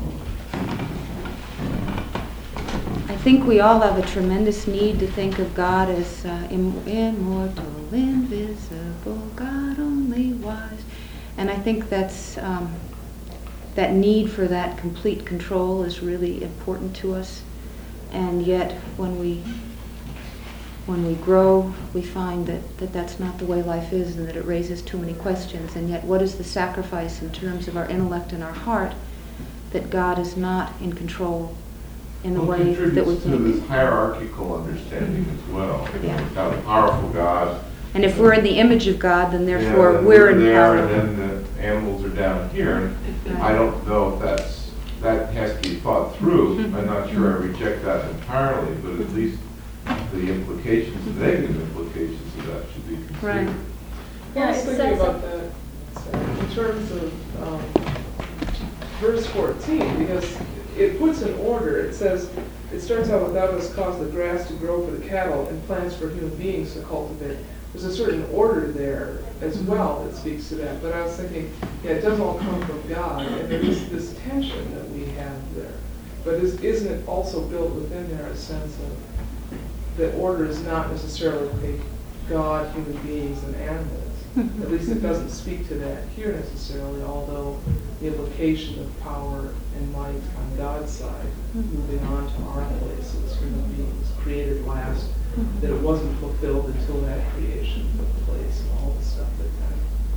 I think we all have a tremendous need to think of God as uh, im- immortal, invisible, God only wise. And I think that's um, that need for that complete control is really important to us. And yet, when we when we grow, we find that, that that's not the way life is, and that it raises too many questions. And yet, what is the sacrifice in terms of our intellect and our heart that God is not in control in the Well, way that we contributes to think? this hierarchical understanding as well. Yeah. We've got a powerful God. And if we're in the image of God, then therefore Yeah, and we're in there, power. and then the animals are down here. And I don't know if that's, that has to be thought through. I'm not sure I reject that entirely, but at least the implications, the negative implications of that should be considered. Right. I Yeah, was it thinking says about that sorry, in terms of um, verse fourteen, because it puts in order. It says, it starts out with thou dost cause the grass to grow for the cattle and plants for human beings to cultivate. There's a certain order there as well that speaks to that. But I was thinking, yeah, it does all come from God, and there is this tension that we have there. But is, isn't it also built within there a sense of that order is not necessarily okay, God, human beings, and animals? At least it doesn't speak to that here necessarily, although the implication of power and might on God's side, moving on to our place as human beings, created last, that it wasn't fulfilled until that creation took place, and all the stuff that kind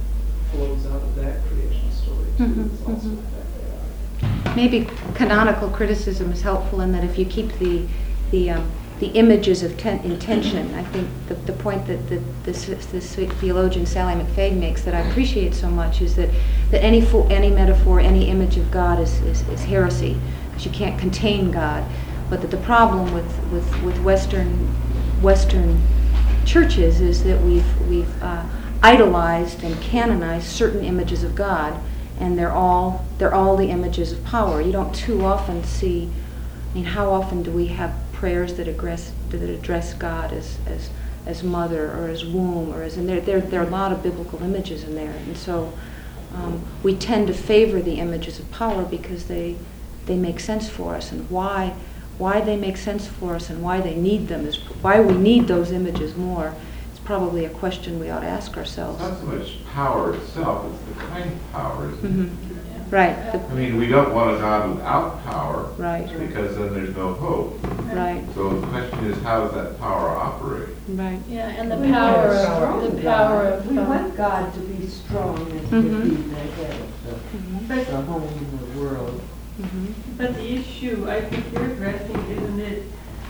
of flows out of that creation story too Mhm, is also mhm. affected. Maybe canonical criticism is helpful in that if you keep the the um, the images of ten- intention, I think the, the point that, that this, this theologian Sally McFague makes that I appreciate so much is that, that any fo- any metaphor, any image of God is, is, is heresy, because you can't contain God. But that the problem with, with, with Western Western churches is that we've we've uh, idolized and canonized certain images of God, and they're all they're all the images of power. You don't too often see. I mean, how often do we have prayers that address that address God as as as mother or as womb or as and there there there are a lot of biblical images in there, and so um, we tend to favor the images of power because they they make sense for us, and why why they make sense for us and why they need them is why we need those images more. It's probably a question we ought to ask ourselves. It's not so much power itself, it's the kind of power, isn't it? Mm-hmm. Right. The, I mean, we don't want a God without power. Right. Because then there's no hope. right. So the question is, how does that power operate? Right. Yeah, and the We power want a of, strong the power God. of, We um, want God to be strong and to Mhm. be the head of the, the home in the world. Mm-hmm. But the issue I think you're addressing, isn't it,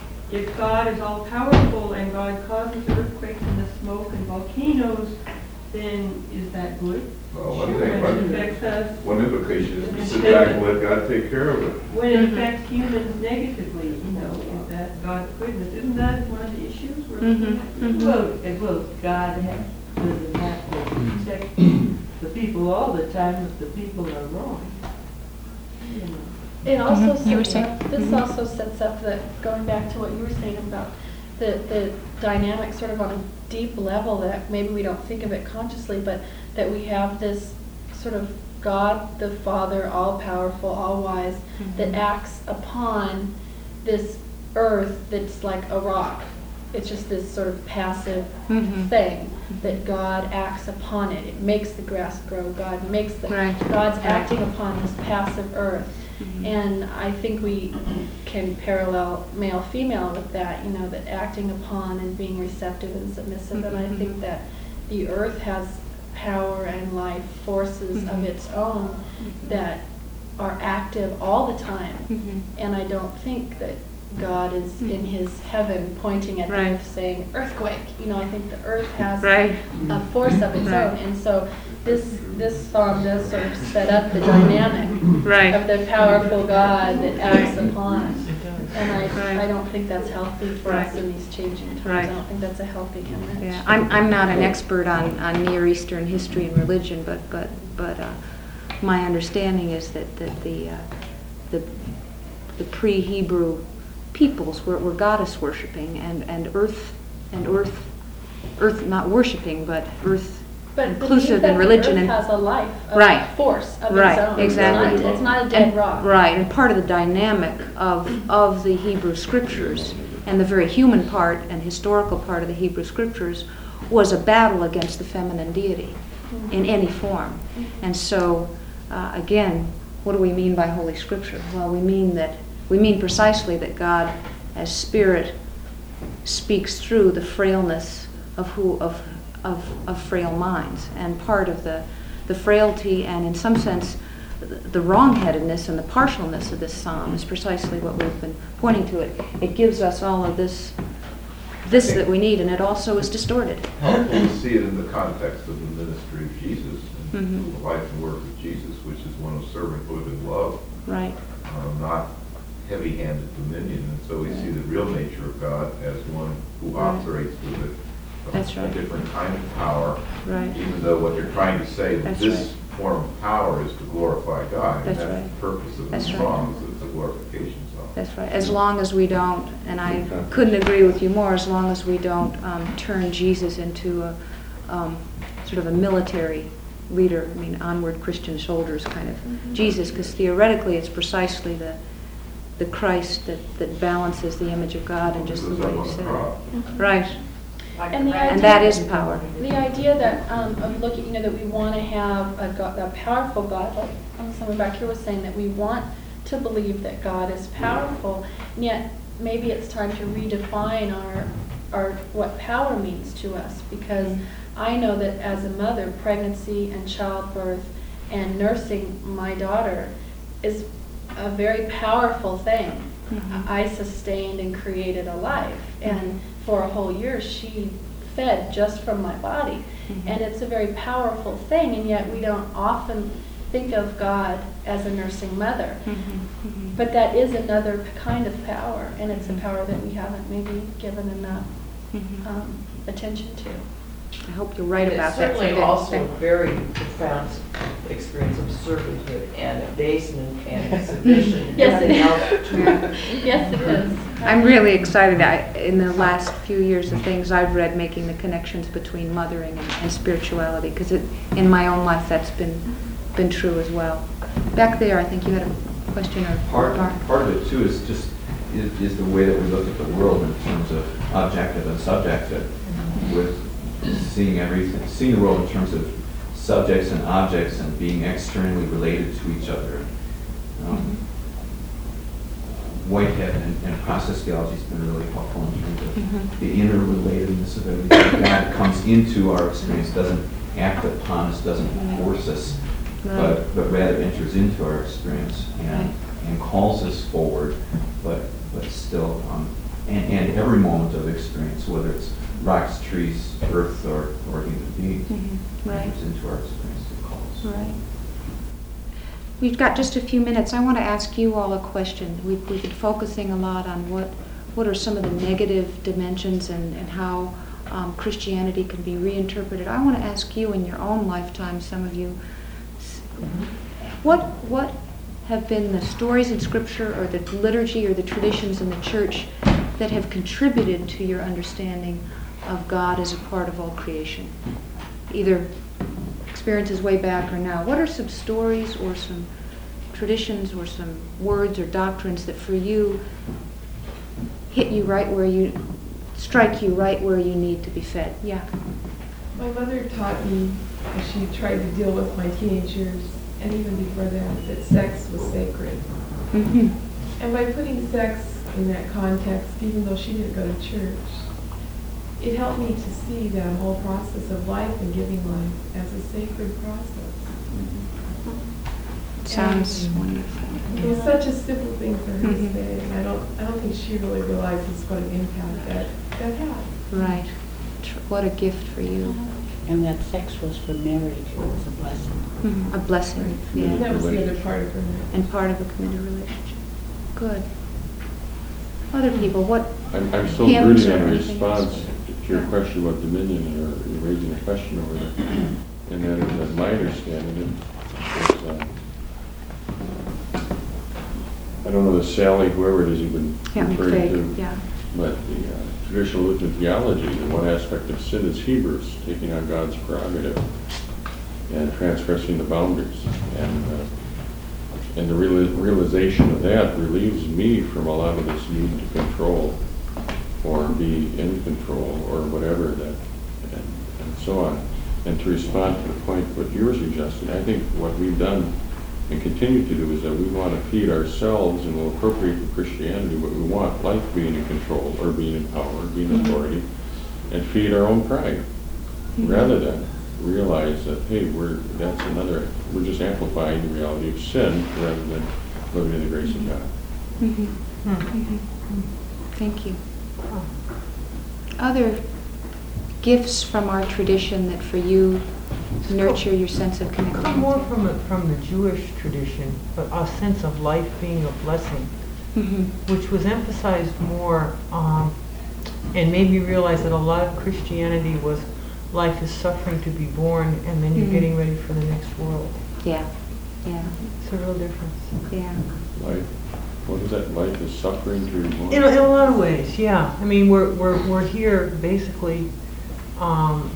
if God is all powerful and God causes earthquakes and the smoke and volcanoes, then is that good? Well, one Sure, thing, it one, affects us. one implication is to sit back and let God take care of it. When it affects humans negatively, you know, is that God's goodness? Isn't that one of the issues we're looking at? Mhm. Well, and well, God has, doesn't have to protect the people all the time if the people are wrong. You know. It also Mhm. You were sets saying- up, this Mhm. also sets up the, going back to what you were saying about the, the dynamic sort of on a deep level that maybe we don't think of it consciously, but that we have this sort of God the Father, all-powerful, all-wise, that acts upon this earth that's like a rock. It's just this sort of passive Mhm. thing that God acts upon it. It makes the grass grow. God makes the, Right. God's Right. acting upon this passive earth. Mhm. And I think we can parallel male-female with that, you know, that acting upon and being receptive and submissive. And I Mhm. think that the earth has power and life forces of Mhm. its own that are active all the time. Mhm. And I don't think that God is in his heaven pointing at the Right. earth saying, earthquake. You know, I think the earth has Right. a force of its Right. own. And so this this psalm does sort of set up the dynamic Right. of the powerful God that acts upon us. It does. And I, Right. I don't think that's healthy for us Right. in these changing times. Right. I don't think that's a healthy image. Yeah, I'm, I'm not an expert on, on Near Eastern history and religion, but, but, but uh, my understanding is that, that the, uh, the, the pre-Hebrew peoples were, were goddess worshiping and, and earth, and earth, earth not worshiping, but earth But inclusive believe that in religion. the and earth has a life, a Right. force of Right, its own. exactly. It's not, it's not a dead And- rock. Right, and part of the dynamic of, of the Hebrew scriptures, and the very human part and historical part of the Hebrew scriptures, was a battle against the feminine deity in any form. And so, uh, again, what do we mean by Holy Scripture? Well, we mean that, we mean precisely that God, as Spirit, speaks through the frailness of who, of, of, of frail minds. And part of the, the frailty and, in some sense, the wrongheadedness and the partialness of this psalm is precisely what we've been pointing to. It it gives us all of this, this that we need, and it also is distorted. Helpful to see it in the context of the ministry of Jesus and Mhm. the life and work of Jesus, which is one of servanthood and love, Right. um, not heavy-handed dominion. And so we see the real nature of God as one who Right. operates with a, a, That's a right. different kind of power. Right. Even though what you're trying to say, that That's this right. form of power is to glorify God. That's and right. that's the purpose of That's the right. songs, is the glorification zone. That's right. As long as we don't, and I couldn't agree with you more, as long as we don't um, turn Jesus into a um, sort of a military leader, I mean, onward Christian soldiers kind of Mhm. Jesus, because theoretically it's precisely the the Christ that, that balances the image of God and just the way you said it. Right. And the And idea- that is power. The idea that, um, of looking, you know, that we want to have a, God, a powerful God, like um, someone back here was saying, that we want to believe that God is powerful, and yet maybe it's time to redefine our, our, what power means to us, because I know that as a mother, pregnancy and childbirth and nursing my daughter is a very powerful thing. Mhm. I sustained and created a life, and for a whole year she fed just from my body. Mhm. And it's a very powerful thing, and yet we don't often think of God as a nursing mother. Mhm. Mhm. But that is another kind of power, and it's a power that we haven't maybe given enough Mhm. um, attention to. I hope you're right And about that. It's certainly someday. also a very profound experience of servanthood and abasement and submission and Yes, it everything is. else between. Yes, it is. I'm really excited. I, in the last few years, the things I've read making the connections between mothering and, and spirituality, because in my own life that's been been true as well. Back there, I think you had a question or Part, Barb. part of it too is just, is, is the way that we look at the world in terms of objective and subjective, with seeing everything, seeing the world in terms of subjects and objects and being externally related to each other. Um, Whitehead and, and process theology has been really helpful in terms of Mhm. the interrelatedness of everything. God comes into our experience, doesn't act upon us, doesn't force us, Right. but, but rather enters into our experience and, Right. and calls us forward, but, but still, um, and, and every moment of experience, whether it's rocks, trees, earth, or, or human beings, Mhm. Right. enters into our experience and calls. Right. We've got just a few minutes. I want to ask you all a question. We've, we've been focusing a lot on what, what are some of the negative dimensions and, and how um, Christianity can be reinterpreted. I want to ask you in your own lifetime, some of you, s- what, what have been the stories in Scripture or the liturgy or the traditions in the church that have contributed to your understanding of God as a part of all creation? Either experiences way back or now. What are some stories or some traditions or some words or doctrines that for you hit you right where you, strike you right where you need to be fed? Yeah. My mother taught me, as she tried to deal with my teenage years, and even before that, that sex was sacred. Mm-hmm. And by putting sex in that context, even though she didn't go to church, it helped me to see that whole process of life and giving life as a sacred process. Sounds And wonderful. It was such a simple thing for her Mhm. to say. I don't, I don't think she really realizes what an impact that that had. Right. Tr- What a gift for you. And that sex was for marriage, it was a blessing. Mhm. A blessing. And Yeah. that was the other part of her. And part of a committed relationship. Good. Other people, what? I'm, I'm still hymns brooding or on a anything else? response to your question about dominion, or you're raising a question over there. And that is that my understanding is, uh, I don't know the Sally, whoever it is you've been Yeah, referring vague, to, yeah. but the uh, traditional Lutheran theology, the one aspect of sin is Hebrews, taking on God's prerogative and transgressing the boundaries. And uh, and the reali- realization of that relieves me from a lot of this need to control or be in control or whatever that, and, and so on. And to respond to the point what you were suggesting, I think what we've done and continue to do is that we want to feed ourselves, and we'll appropriate from Christianity what we want, like being in control or being in power, being Mhm. authority, and feed our own pride, Mhm. rather than realize that, hey, we're, that's another, we're just amplifying the reality of sin rather than living in the grace of God. Mhm. Mhm. Thank you. Other gifts from our tradition that for you nurture your sense of Come connection? more from, a- from the Jewish tradition, but a sense of life being a blessing, Mhm. which was emphasized more, um, and made me realize that a lot of Christianity was life is suffering to be born, and then you're Mhm. getting ready for the next world. Yeah, yeah, It's a real difference. yeah. Life, What is that, life is suffering to remorse? In a, in a lot of ways, yeah. I mean, we're, we're, we're here basically um,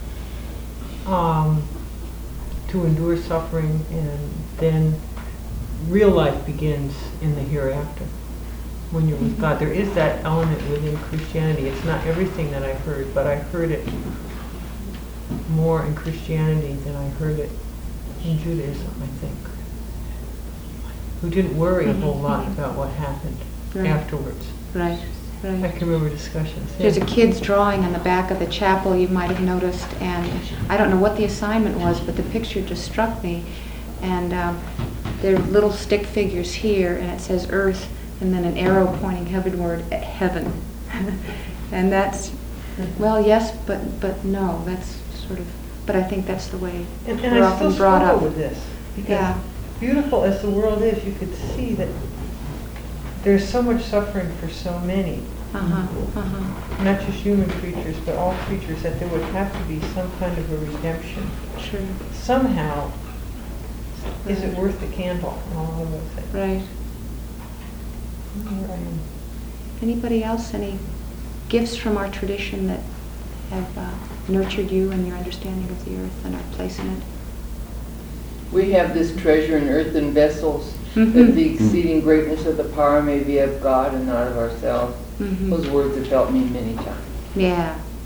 um, to endure suffering, and then real life begins in the hereafter when you're with God. There is that element within Christianity. It's not everything that I heard, but I heard it more in Christianity than I heard it in Judaism, I think. Who didn't worry a whole lot about what happened Right. afterwards. Right, I right. can remember discussions. There's a yeah. kid's drawing on the back of the chapel, you might have noticed, and I don't know what the assignment was, but the picture just struck me. And um, there are little stick figures here, and it says earth, and then an arrow pointing heavenward at heaven. And that's, well, yes, but but no, that's sort of, but I think that's the way And, and we're I still often brought struggle up. with this, because Yeah. beautiful as the world is, you could see that there's so much suffering for so many, Uh-huh, uh-huh, not just human creatures, but all creatures, that there would have to be some kind of a redemption. sure, Somehow, is it worth the candle? And all of those things. right. Here I am. Anybody else, any gifts from our tradition that have uh, nurtured you in your understanding of the earth and our place in it? We have this treasure in earthen vessels, Mhm. that the exceeding greatness of the power may be of God and not of ourselves. Mhm. Those words have helped me many times. Yeah,